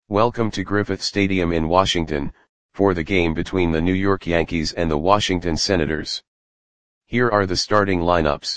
Welcome to Griffith Stadium in Washington, for the game between the New York Yankees and the Washington Senators. Here are the starting lineups.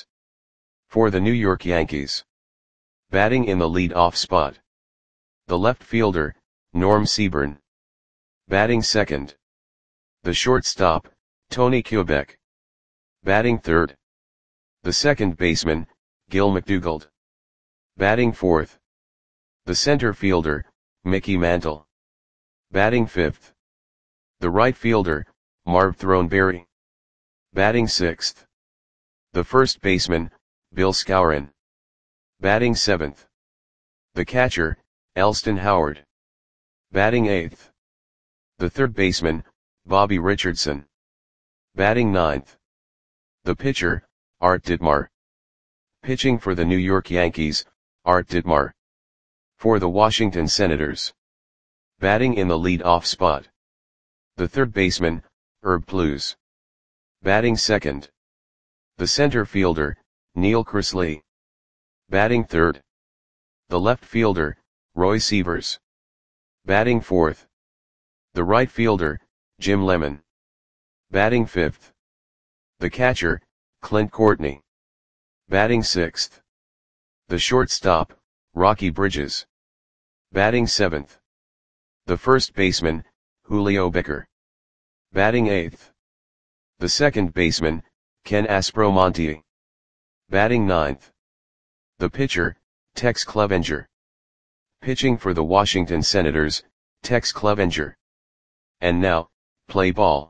For the New York Yankees. Batting in the lead-off spot. The left fielder, Norm Seaborn. Batting second. The shortstop, Tony Kubek. Batting third. The second baseman, Gil McDougald. Batting fourth. The center fielder, Mickey Mantle. Batting fifth. The right fielder, Marv Throneberry. Batting sixth. The first baseman, Bill Skowron. Batting seventh. The catcher, Elston Howard. Batting eighth. The third baseman, Bobby Richardson. Batting ninth. The pitcher, Art Ditmar. Pitching for the New York Yankees, Art Ditmar. For the Washington Senators. Batting in the lead-off spot. The third baseman, Herb Pluse. Batting second. The center fielder, Neil Cresley. Batting third. The left fielder, Roy Sievers. Batting fourth. The right fielder, Jim Lemon. Batting fifth. The catcher, Clint Courtney. Batting sixth. The shortstop, Rocky Bridges. Batting seventh. The first baseman, Julio Becker. Batting eighth. The second baseman, Ken Aspromonte. Batting ninth. The pitcher, Tex Clevenger. Pitching for the Washington Senators, Tex Clevenger. And now, play ball.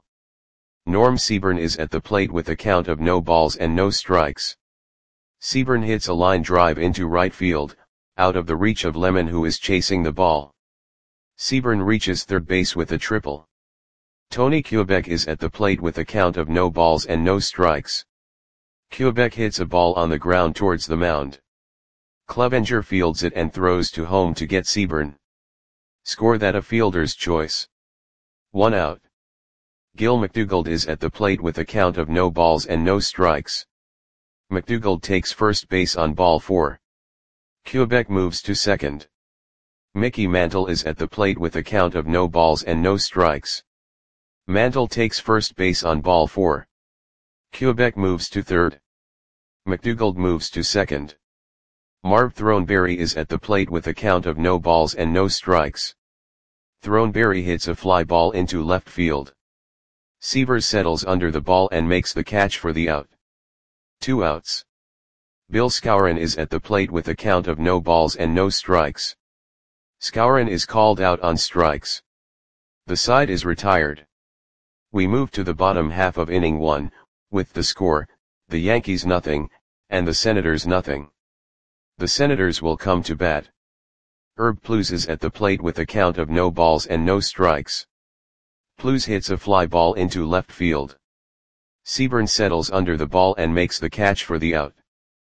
Norm Seaborn is at the plate with a count of no balls and no strikes. Seaborn hits a line drive into right field, out of the reach of Lemon, who is chasing the ball. Seaborn reaches third base with a triple. Tony Kubek is at the plate with a count of no balls and no strikes. Kubek hits a ball on the ground towards the mound. Clevenger fields it and throws to home to get Seaborn. Score that a fielder's choice. 1 out. Gil McDougald is at the plate with a count of no balls and no strikes. McDougald takes first base on ball 4. Kubek moves to second. Mickey Mantle is at the plate with a count of no balls and no strikes. Mantle takes first base on ball 4. Kubek moves to third. McDougald moves to second. Marv Throneberry is at the plate with a count of no balls and no strikes. Throneberry hits a fly ball into left field. Sievers settles under the ball and makes the catch for the out. 2 outs. Bill Skowron is at the plate with a count of no balls and no strikes. Skowron is called out on strikes. The side is retired. We move to the bottom half of inning 1, with the score, the Yankees nothing, and the Senators nothing. The Senators will come to bat. Herb Pluse is at the plate with a count of no balls and no strikes. Pluse hits a fly ball into left field. Seaborn settles under the ball and makes the catch for the out.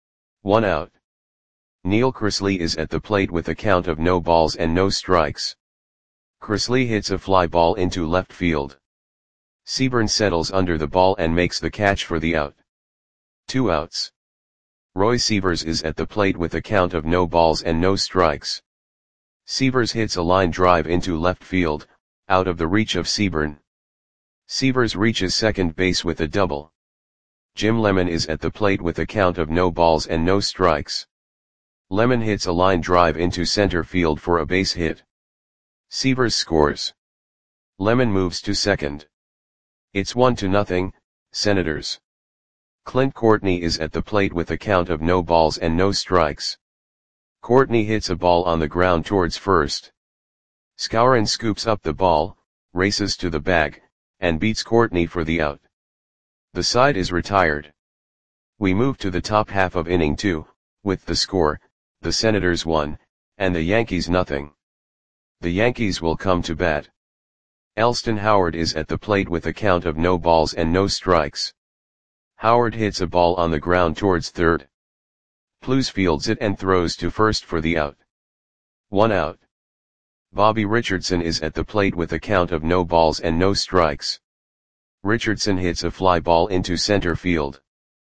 1 out. Neil Cresley is at the plate with a count of no balls and no strikes. Cresley hits a fly ball into left field. Seaborn settles under the ball and makes the catch for the out. 2 outs. Roy Sievers is at the plate with a count of no balls and no strikes. Sievers hits a line drive into left field, out of the reach of Seaborn. Sievers reaches second base with a double. Jim Lemon is at the plate with a count of no balls and no strikes. Lemon hits a line drive into center field for a base hit. Sievers scores. Lemon moves to second. It's 1-0, Senators. Clint Courtney is at the plate with a count of no balls and no strikes. Courtney hits a ball on the ground towards first. Skowron scoops up the ball, races to the bag, and beats Courtney for the out. The side is retired. We move to the top half of inning 2, with the score, the Senators 1, and the Yankees nothing. The Yankees will come to bat. Elston Howard is at the plate with a count of no balls and no strikes. Howard hits a ball on the ground towards third. Pluse fields it and throws to first for the out. 1 out. Bobby Richardson is at the plate with a count of no balls and no strikes. Richardson hits a fly ball into center field.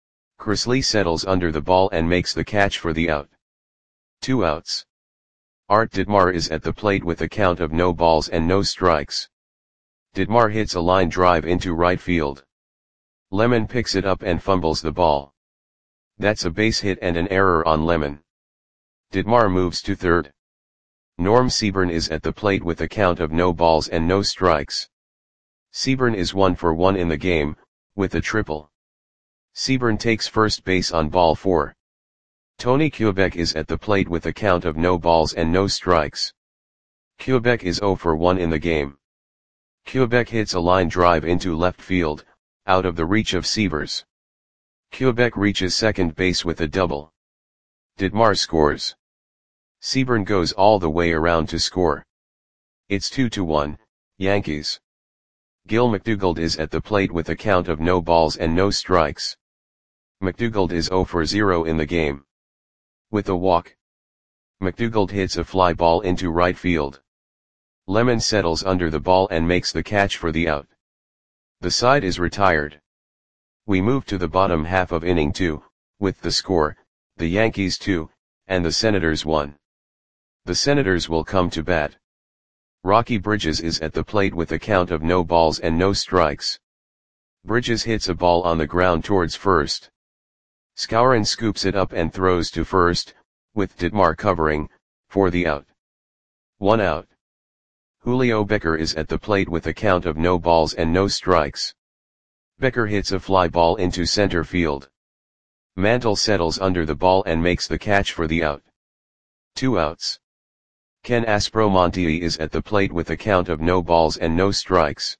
Cresley settles under the ball and makes the catch for the out. 2 outs. Art Ditmar is at the plate with a count of no balls and no strikes. Ditmar hits a line drive into right field. Lemon picks it up and fumbles the ball. That's a base hit and an error on Lemon. Ditmar moves to third. Norm Seaburn is at the plate with a count of no balls and no strikes. Seaburn is 1 for 1 in the game, with a triple. Seaburn takes first base on ball 4. Tony Quebec is at the plate with a count of no balls and no strikes. Quebec is 0 for 1 in the game. Quebec hits a line drive into left field, out of the reach of Sievers. Quebec reaches second base with a double. Ditmar scores. Seaburn goes all the way around to score. It's 2-1, Yankees. Gil McDougald is at the plate with a count of no balls and no strikes. McDougald is 0 for 0 in the game. With a walk, McDougald hits a fly ball into right field. Lemon settles under the ball and makes the catch for the out. The side is retired. We move to the bottom half of inning 2, with the score, the Yankees 2, and the Senators 1. The Senators will come to bat. Rocky Bridges is at the plate with a count of no balls and no strikes. Bridges hits a ball on the ground towards first. Skowron scoops it up and throws to first, with Ditmar covering, for the out. 1 out. Julio Becker is at the plate with a count of no balls and no strikes. Becker hits a fly ball into center field. Mantle settles under the ball and makes the catch for the out. 2 outs. Ken Aspromonte is at the plate with a count of no balls and no strikes.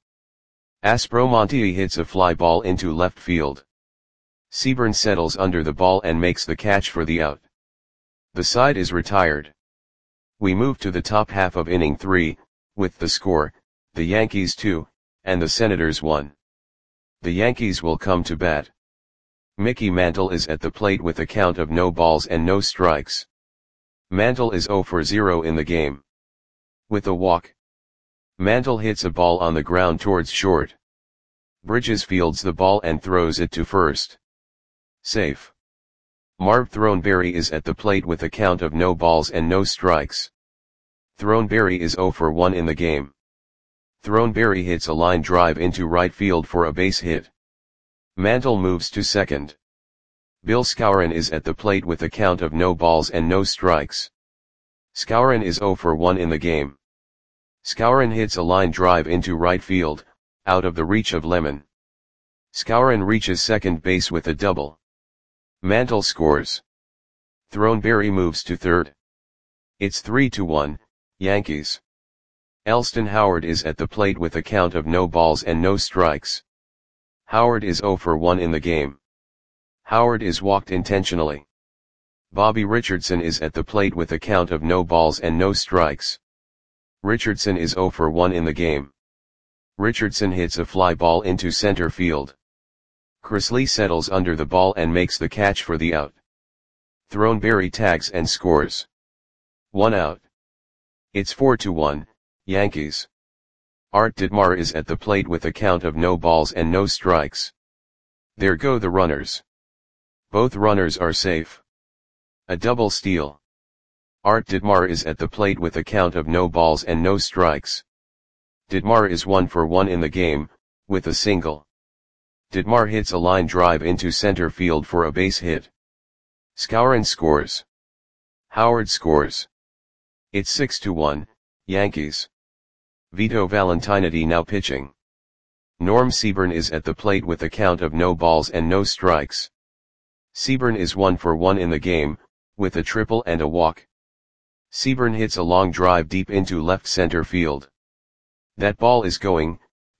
Aspromonte hits a fly ball into left field. Seaburn settles under the ball and makes the catch for the out. The side is retired. We move to the top half of inning 3, with the score, the Yankees 2, and the Senators 1. The Yankees will come to bat. Mickey Mantle is at the plate with a count of no balls and no strikes. Mantle is 0 for 0 in the game. With a walk, Mantle hits a ball on the ground towards short. Bridges fields the ball and throws it to first. Safe. Marv Throneberry is at the plate with a count of no balls and no strikes. Throneberry is 0 for 1 in the game. Throneberry hits a line drive into right field for a base hit. Mantle moves to second. Bill Skowron is at the plate with a count of no balls and no strikes. Skowron is 0 for 1 in the game. Skowron hits a line drive into right field, out of the reach of Lemon. Skowron reaches second base with a double. Mantle scores. Throneberry moves to third. It's 3-1, Yankees. Elston Howard is at the plate with a count of no balls and no strikes. Howard is 0 for 1 in the game. Howard is walked intentionally. Bobby Richardson is at the plate with a count of no balls and no strikes. Richardson is 0 for 1 in the game. Richardson hits a fly ball into center field. Chrisley settles under the ball and makes the catch for the out. Throneberry tags and scores. 1 out. It's 4-1, Yankees. Art Ditmar is at the plate with a count of no balls and no strikes. There go the runners. Both runners are safe. A double steal. Art Ditmar is at the plate with a count of no balls and no strikes. Ditmar is 1 for 1 in the game, with a single. Ditmar hits a line drive into center field for a base hit. Skowron scores. Howard scores. It's 6-1, Yankees. Vito Valentiniti now pitching. Norm Seaburn is at the plate with a count of no balls and no strikes. Seaburn is 1 for 1 in the game, with a triple and a walk. Seaburn hits a long drive deep into left center field. That ball is going,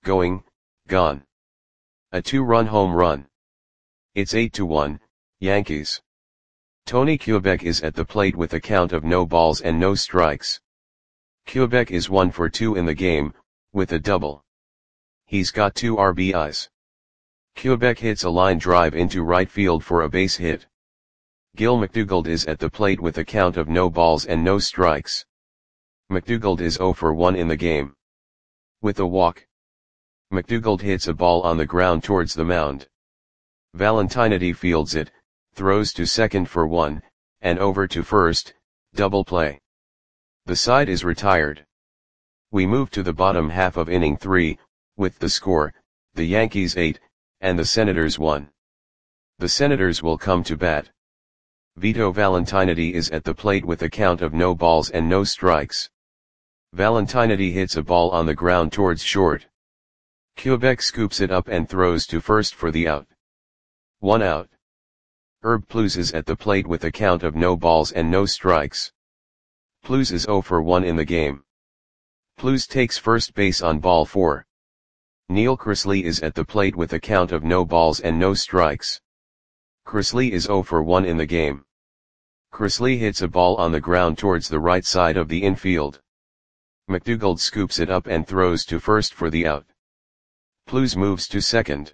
gone. A 2-run home run. It's 8-1, Yankees. Tony Quebec is at the plate with a count of no balls and no strikes. Quebec is 1 for 2 in the game, with a double. He's got 2 RBIs. Quebec hits a line drive into right field for a base hit. Gil McDougald is at the plate with a count of no balls and no strikes. McDougald is 0 for 1 in the game. With a walk, McDougald hits a ball on the ground towards the mound. Valentiniti fields it, throws to second for 1, and over to first, double play. The side is retired. We move to the bottom half of inning 3, with the score, the Yankees 8, and the Senators 1. The Senators will come to bat. Vito Valentinetti is at the plate with a count of no balls and no strikes. Valentinetti hits a ball on the ground towards short. Quebec scoops it up and throws to first for the out. 1 out. Herb Plews is at the plate with a count of no balls and no strikes. Plews is 0 for 1 in the game. Plews takes first base on ball 4. Neil Chrisley is at the plate with a count of no balls and no strikes. Chrisley is 0 for 1 in the game. Chrisley hits a ball on the ground towards the right side of the infield. McDougald scoops it up and throws to first for the out. Plews moves to second.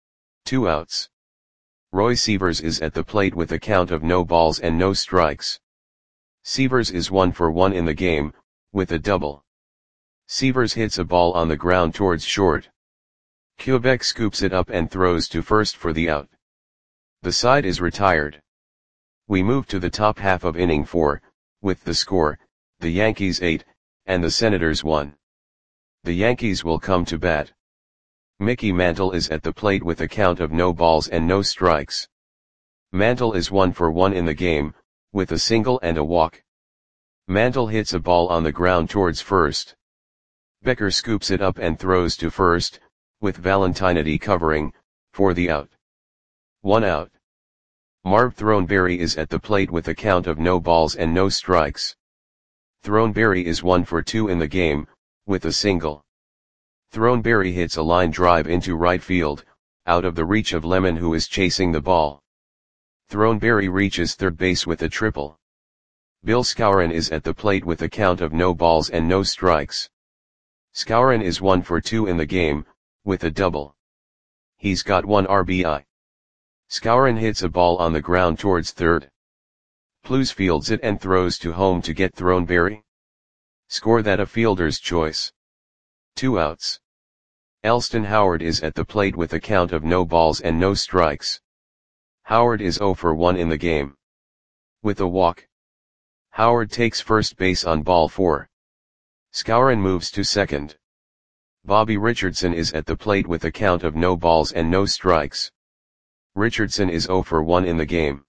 2 outs. Roy Sievers is at the plate with a count of no balls and no strikes. Sievers is 1 for 1 in the game, with a double. Sievers hits a ball on the ground towards short. Quebec scoops it up and throws to first for the out. The side is retired. We move to the top half of inning 4, with the score, the Yankees 8, and the Senators 1. The Yankees will come to bat. Mickey Mantle is at the plate with a count of no balls and no strikes. Mantle is 1 for 1 in the game, with a single and a walk. Mantle hits a ball on the ground towards first. Becker scoops it up and throws to first, with Valentinetti covering, for the out. 1 out. Marv Throneberry is at the plate with a count of no balls and no strikes. Throneberry is 1 for 2 in the game, with a single. Throneberry hits a line drive into right field, out of the reach of Lemon who is chasing the ball. Throneberry reaches third base with a triple. Bill Skowron is at the plate with a count of no balls and no strikes. Skowron is 1 for 2 in the game, with a double. He's got 1 RBI. Skowron hits a ball on the ground towards third. Plews fields it and throws to home to get Throneberry. Score that a fielder's choice. 2 outs. Elston Howard is at the plate with a count of no balls and no strikes. Howard is 0 for 1 in the game. With a walk. Howard takes first base on ball 4. Skowron moves to second. Bobby Richardson is at the plate with a count of no balls and no strikes. Richardson is 0 for 1 in the game.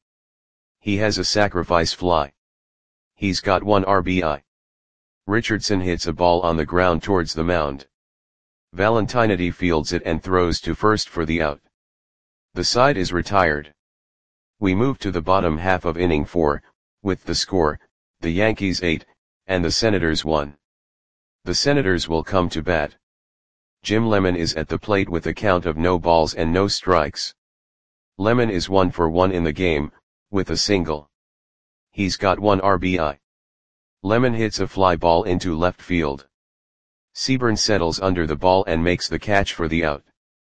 He has a sacrifice fly. He's got 1 RBI. Richardson hits a ball on the ground towards the mound. Valentinetti fields it and throws to first for the out. The side is retired. We move to the bottom half of inning 4, with the score, the Yankees 8, and the Senators 1. The Senators will come to bat. Jim Lemon is at the plate with a count of no balls and no strikes. Lemon is 1 for 1 in the game, with a single. He's got 1 RBI. Lemon hits a fly ball into left field. Seaburn settles under the ball and makes the catch for the out.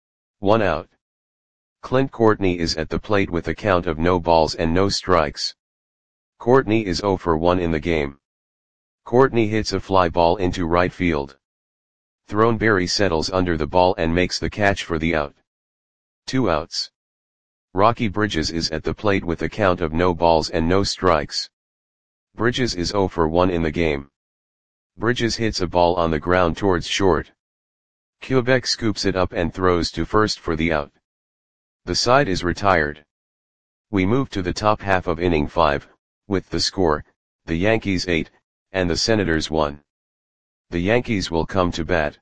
1 out. Clint Courtney is at the plate with a count of no balls and no strikes. Courtney is 0 for 1 in the game. Courtney hits a fly ball into right field. Throneberry settles under the ball and makes the catch for the out. 2 outs. Rocky Bridges is at the plate with a count of no balls and no strikes. Bridges is 0 for 1 in the game. Bridges hits a ball on the ground towards short. Quebec scoops it up and throws to first for the out. The side is retired. We move to the top half of inning 5, with the score, the Yankees 8, and the Senators 1. The Yankees will come to bat.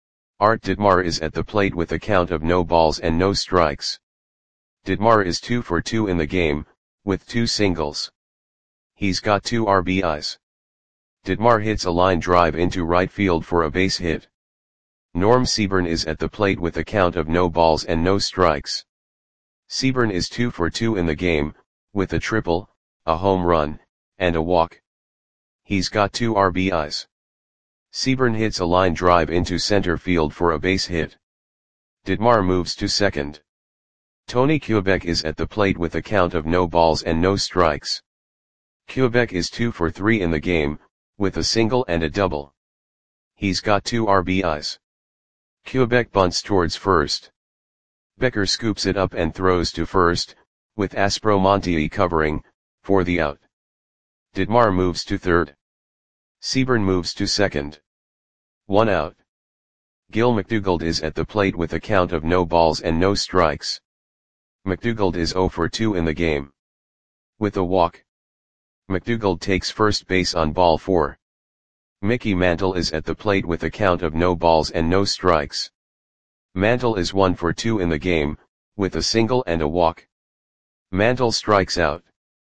Art Ditmar is at the plate with a count of no balls and no strikes. Ditmar is 2 for 2 in the game, with 2 singles. He's got 2 RBIs. Ditmar hits a line drive into right field for a base hit. Norm Seaburn is at the plate with a count of no balls and no strikes. Seaburn is 2 for 2 in the game, with a triple, a home run, and a walk. He's got 2 RBIs. Seaburn hits a line drive into center field for a base hit. Ditmar moves to second. Tony Quebec is at the plate with a count of no balls and no strikes. Quebec is 2 for 3 in the game, with a single and a double. He's got 2 RBIs. Quebec bunts towards first. Becker scoops it up and throws to first, with Aspromonte covering, for the out. Ditmar moves to third. Seaborn moves to second. 1 out. Gil McDougald is at the plate with a count of no balls and no strikes. McDougald is 0 for 2 in the game. With a walk, McDougald takes first base on ball 4. Mickey Mantle is at the plate with a count of no balls and no strikes. Mantle is 1 for 2 in the game, with a single and a walk. Mantle strikes out.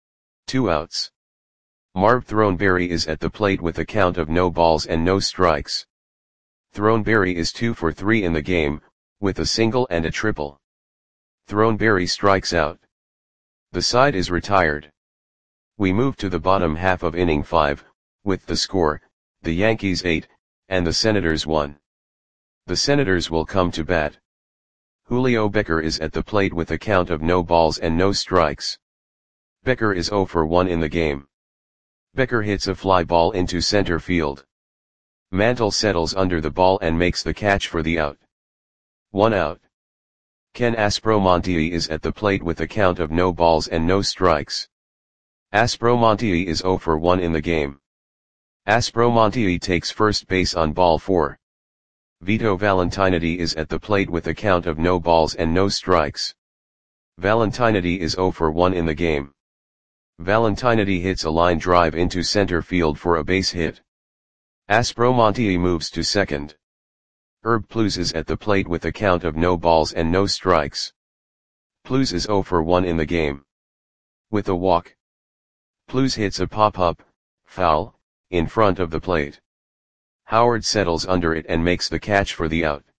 2 outs. Marv Throneberry is at the plate with a count of no balls and no strikes. Throneberry is 2 for 3 in the game, with a single and a triple. Throneberry strikes out. The side is retired. We move to the bottom half of inning 5, with the score, the Yankees 8, and the Senators 1. The Senators will come to bat. Julio Becker is at the plate with a count of no balls and no strikes. Becker is 0 for 1 in the game. Becker hits a fly ball into center field. Mantle settles under the ball and makes the catch for the out. 1 out. Ken Aspromonte is at the plate with a count of no balls and no strikes. Aspromonte is 0 for 1 in the game. Aspromonte takes first base on ball 4. Vito Valentinetti is at the plate with a count of no balls and no strikes. Valentinetti is 0 for 1 in the game. Valentinetti hits a line drive into center field for a base hit. Aspromonte moves to second. Herb Plews is at the plate with a count of no balls and no strikes. Plews is 0 for 1 in the game. With a walk, Plews hits a pop-up, foul, in front of the plate. Howard settles under it and makes the catch for the out.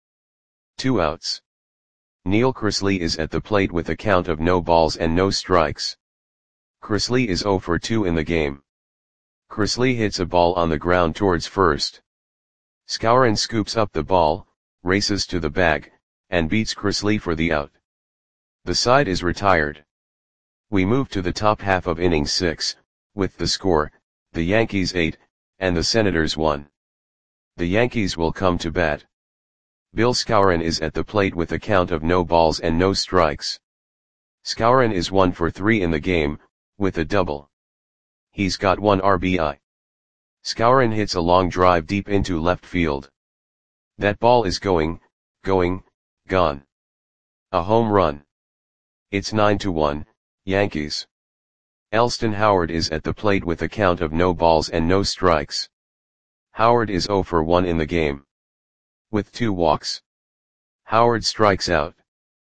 2 outs. Neil Chrisley is at the plate with a count of no balls and no strikes. Chrisley is 0 for 2 in the game. Chrisley hits a ball on the ground towards first. Skowron scoops up the ball, races to the bag, and beats Chrisley for the out. The side is retired. We move to the top half of inning 6, with the score, the Yankees 8, and the Senators 1. The Yankees will come to bat. Bill Skowron is at the plate with a count of no balls and no strikes. Skowron is 1 for 3 in the game, with a double. He's got 1 RBI. Skowron hits a long drive deep into left field. That ball is going, gone. A home run. It's 9-1, Yankees. Elston Howard is at the plate with a count of no balls and no strikes. Howard is 0 for 1 in the game. With 2 walks. Howard strikes out.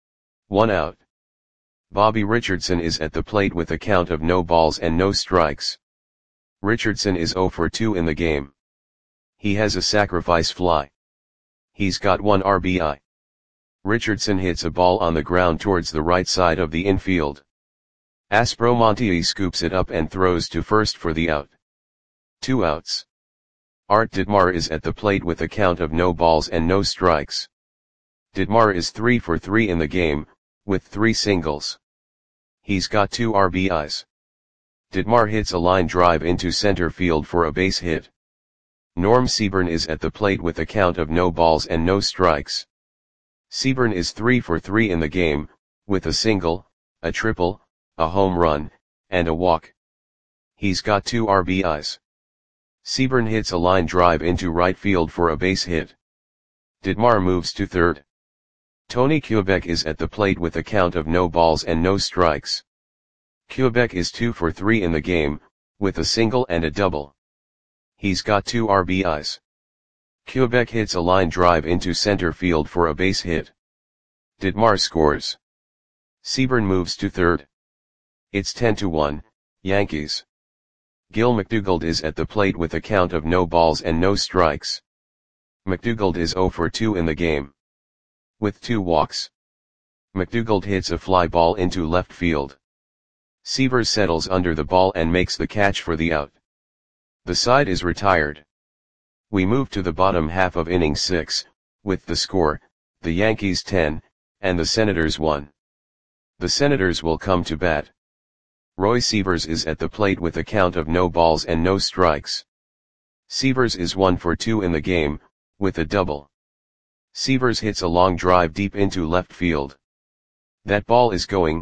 1 out. Bobby Richardson is at the plate with a count of no balls and no strikes. Richardson is 0 for 2 in the game. He has a sacrifice fly. He's got 1 RBI. Richardson hits a ball on the ground towards the right side of the infield. Aspromonte scoops it up and throws to first for the out. 2 outs. Art Ditmar is at the plate with a count of no balls and no strikes. Ditmar is 3 for 3 in the game, with 3 singles. He's got 2 RBIs. Ditmar hits a line drive into center field for a base hit. Norm Seaborn is at the plate with a count of no balls and no strikes. Seaborn is 3 for 3 in the game, with a single, a triple, a home run, and a walk. He's got 2 RBIs. Seaborn hits a line drive into right field for a base hit. Ditmar moves to third. Tony Kubek is at the plate with a count of no balls and no strikes. Kubek is 2 for 3 in the game, with a single and a double. He's got 2 RBIs. Kubek hits a line drive into center field for a base hit. Ditmar scores. Seaborn moves to third. It's 10-1, Yankees. Gil McDougald is at the plate with a count of no balls and no strikes. McDougald is 0 for 2 in the game. With 2 walks. McDougald hits a fly ball into left field. Seaver settles under the ball and makes the catch for the out. The side is retired. We move to the bottom half of inning 6, with the score, the Yankees 10, and the Senators 1. The Senators will come to bat. Roy Sievers is at the plate with a count of no balls and no strikes. Sievers is 1 for 2 in the game, with a double. Sievers hits a long drive deep into left field. That ball is going,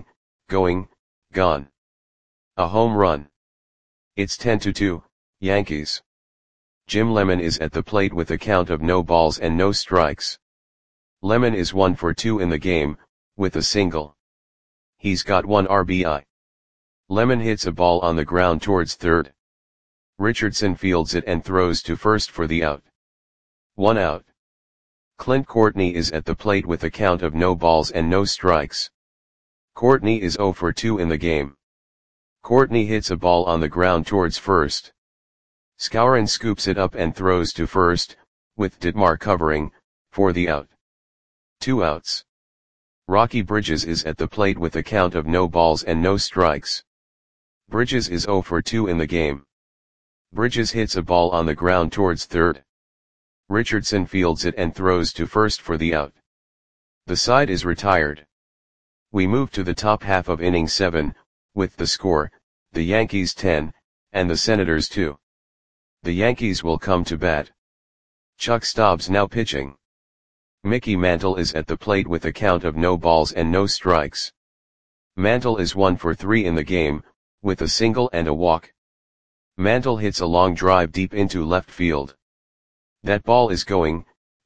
gone. A home run. It's 10-2, Yankees. Jim Lemon is at the plate with a count of no balls and no strikes. Lemon is 1 for 2 in the game, with a single. He's got 1 RBI. Lemon hits a ball on the ground towards third. Richardson fields it and throws to first for the out. 1 out. Clint Courtney is at the plate with a count of no balls and no strikes. Courtney is 0 for 2 in the game. Courtney hits a ball on the ground towards first. Skowron scoops it up and throws to first, with Ditmar covering, for the out. 2 outs. Rocky Bridges is at the plate with a count of no balls and no strikes. Bridges is 0 for 2 in the game. Bridges hits a ball on the ground towards third. Richardson fields it and throws to first for the out. The side is retired. We move to the top half of inning 7, with the score, the Yankees 10, and the Senators 2. The Yankees will come to bat. Chuck Stobbs now pitching. Mickey Mantle is at the plate with a count of no balls and no strikes. Mantle is 1 for 3 in the game, with a single and a walk. Mantle hits a long drive deep into left field. That ball is gone.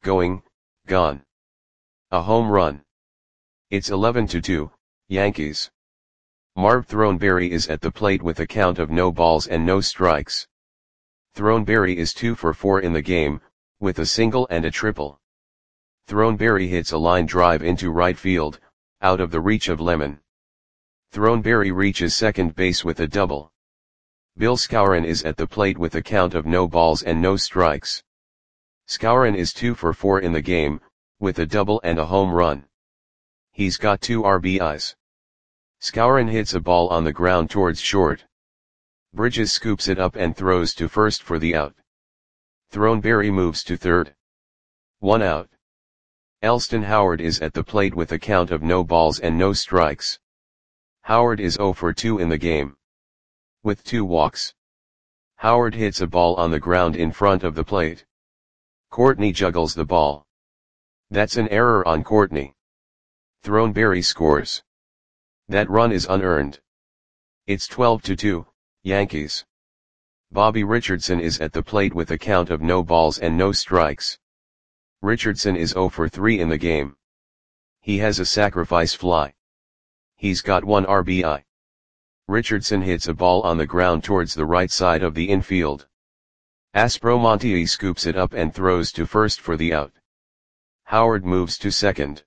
A home run. It's 11-2, Yankees. Marv Throneberry is at the plate with a count of no balls and no strikes. Throneberry is 2 for 4 in the game, with a single and a triple. Throneberry hits a line drive into right field, out of the reach of Lemon. Throneberry reaches second base with a double. Bill Skowron is at the plate with a count of no balls and no strikes. Skowron is 2 for 4 in the game, with a double and a home run. He's got 2 RBIs. Skowron hits a ball on the ground towards short. Bridges scoops it up and throws to first for the out. Throneberry moves to third. 1 out. Elston Howard is at the plate with a count of no balls and no strikes. Howard is 0 for 2 in the game. With 2 walks. Howard hits a ball on the ground in front of the plate. Courtney juggles the ball. That's an error on Courtney. Throneberry scores. That run is unearned. It's 12-2, Yankees. Bobby Richardson is at the plate with a count of no balls and no strikes. Richardson is 0 for 3 in the game. He has a sacrifice fly. He's got 1 RBI. Richardson hits a ball on the ground towards the right side of the infield. Aspromonte scoops it up and throws to first for the out. Howard moves to second.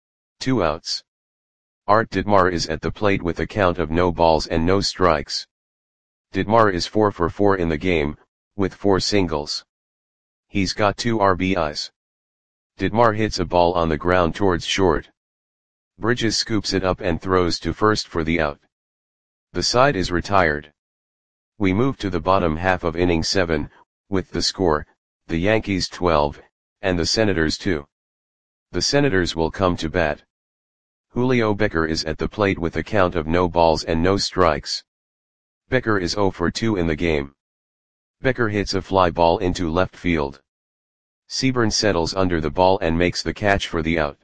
2 outs. Art Ditmar is at the plate with a count of no balls and no strikes. Ditmar is 4 for 4 in the game, with 4 singles. He's got 2 RBIs. Ditmar hits a ball on the ground towards short. Bridges scoops it up and throws to first for the out. The side is retired. We move to the bottom half of inning 7, with the score, the Yankees 12, and the Senators 2. The Senators will come to bat. Julio Becker is at the plate with a count of no balls and no strikes. Becker is 0 for 2 in the game. Becker hits a fly ball into left field. Seaburn settles under the ball and makes the catch for the out.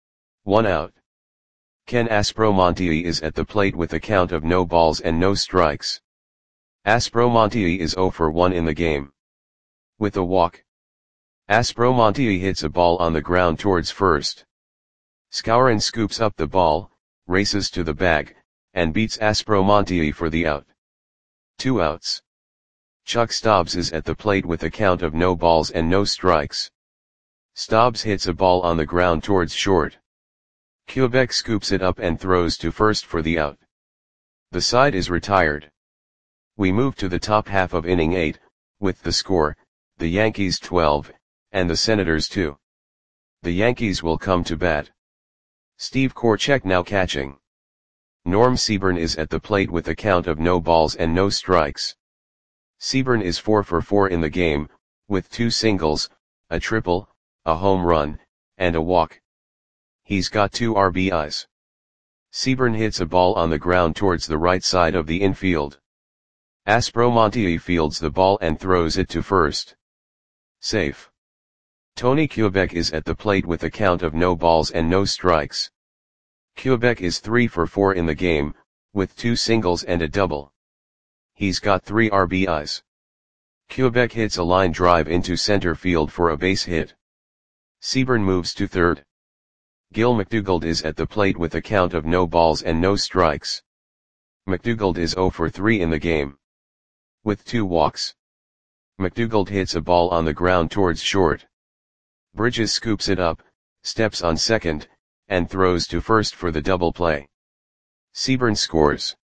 1 out. Ken Aspromonte is at the plate with a count of no balls and no strikes. Aspromonte is 0 for 1 in the game. With a walk. Aspromonte hits a ball on the ground towards first. Skowron scoops up the ball, races to the bag, and beats Aspromonte for the out. 2 outs. Chuck Stobbs is at the plate with a count of no balls and no strikes. Stobbs hits a ball on the ground towards short. Quebec scoops it up and throws to first for the out. The side is retired. We move to the top half of inning 8, with the score, the Yankees 12, and the Senators 2. The Yankees will come to bat. Steve Korchek now catching. Norm Seaburn is at the plate with a count of no balls and no strikes. Seaburn is 4 for 4 in the game, with 2 singles, a triple, a home run, and a walk. He's got 2 RBIs. Seaburn hits a ball on the ground towards the right side of the infield. Aspromonte fields the ball and throws it to first. Safe. Tony Quebec is at the plate with a count of no balls and no strikes. Quebec is 3 for 4 in the game, with 2 singles and a double. He's got 3 RBIs. Quebec hits a line drive into center field for a base hit. Seaborn moves to third. Gil McDougald is at the plate with a count of no balls and no strikes. McDougald is 0 for 3 in the game, with 2 walks. McDougald hits a ball on the ground towards short. Bridges scoops it up, steps on second, and throws to first for the double play. Seaborn scores.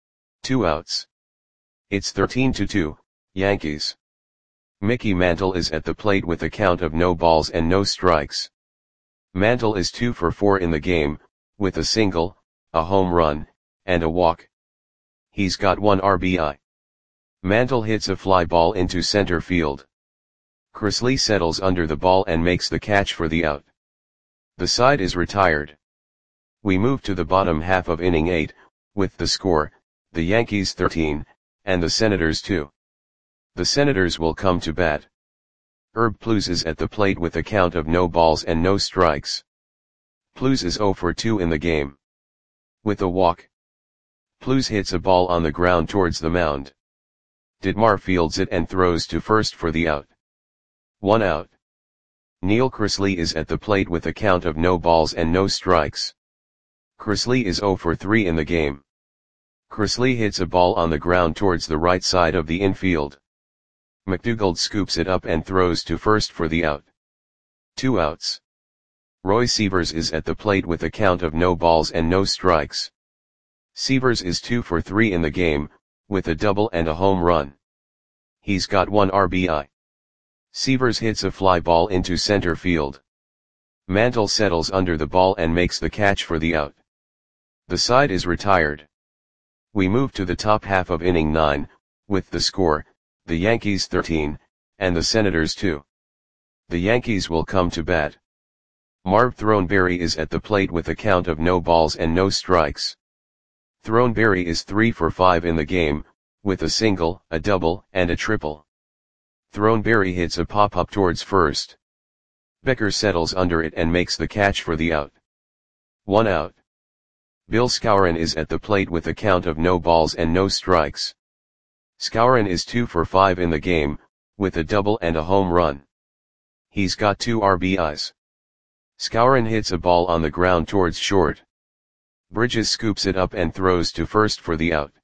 2 outs. It's 13-2, Yankees. Mickey Mantle is at the plate with a count of no balls and no strikes. Mantle is 2 for 4 in the game, with a single, a home run, and a walk. He's got 1 RBI. Mantle hits a fly ball into center field. Chrisley settles under the ball and makes the catch for the out. The side is retired. We move to the bottom half of inning 8, with the score, the Yankees 13, and the Senators 2. The Senators will come to bat. Herb Plews is at the plate with a count of no balls and no strikes. Plews is 0 for 2 in the game, with a walk. Plews hits a ball on the ground towards the mound. Ditmar fields it and throws to first for the out. 1 out. Neil Chrisley is at the plate with a count of no balls and no strikes. Chrisley is 0 for 3 in the game. Chrisley hits a ball on the ground towards the right side of the infield. McDougald scoops it up and throws to first for the out. 2 outs. Roy Sievers is at the plate with a count of no balls and no strikes. Sievers is 2 for 3 in the game, with a double and a home run. He's got 1 RBI. Sievers hits a fly ball into center field. Mantle settles under the ball and makes the catch for the out. The side is retired. We move to the top half of inning 9, with the score, the Yankees 13, and the Senators 2. The Yankees will come to bat. Marv Throneberry is at the plate with a count of no balls and no strikes. Throneberry is 3 for 5 in the game, with a single, a double, and a triple. Throneberry hits a pop-up towards first. Becker settles under it and makes the catch for the out. 1 out. Bill Skowron is at the plate with a count of no balls and no strikes. Skowron is 2 for 5 in the game, with a double and a home run. He's got 2 RBIs. Skowron hits a ball on the ground towards short. Bridges scoops it up and throws to first for the out.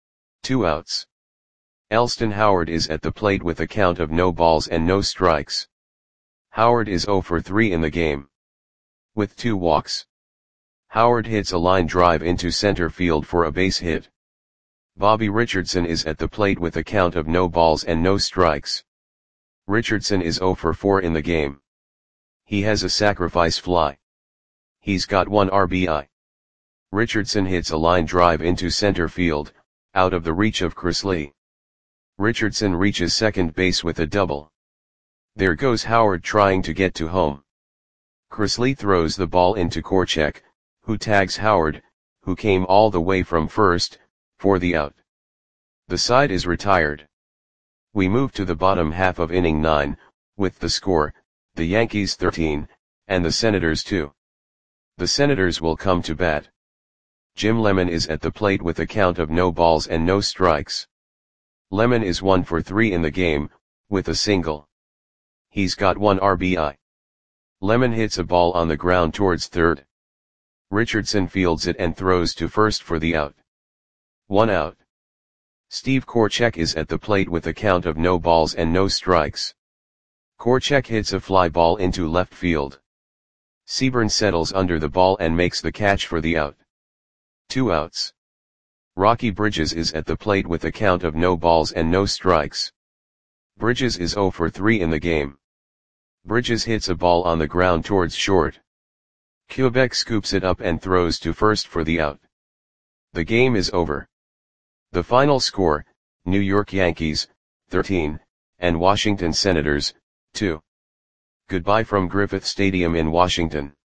2 outs. Elston Howard is at the plate with a count of no balls and no strikes. Howard is 0 for 3 in the game, with 2 walks. Howard hits a line drive into center field for a base hit. Bobby Richardson is at the plate with a count of no balls and no strikes. Richardson is 0 for 4 in the game. He has a sacrifice fly. He's got 1 RBI. Richardson hits a line drive into center field, out of the reach of Chrisley. Richardson reaches second base with a double. There goes Howard trying to get to home. Chrisley throws the ball into Korchek, who tags Howard, who came all the way from first, for the out. The side is retired. We move to the bottom half of inning 9, with the score, the Yankees 13, and the Senators 2. The Senators will come to bat. Jim Lemon is at the plate with a count of no balls and no strikes. Lemon is 1 for 3 in the game, with a single. He's got 1 RBI. Lemon hits a ball on the ground towards third. Richardson fields it and throws to first for the out. 1 out. Steve Korchek is at the plate with a count of no balls and no strikes. Korchek hits a fly ball into left field. Seaborn settles under the ball and makes the catch for the out. 2 outs. Rocky Bridges is at the plate with a count of no balls and no strikes. Bridges is 0 for 3 in the game. Bridges hits a ball on the ground towards short. Quebec scoops it up and throws to first for the out. The game is over. The final score, New York Yankees, 13, and Washington Senators, 2. Goodbye from Griffith Stadium in Washington.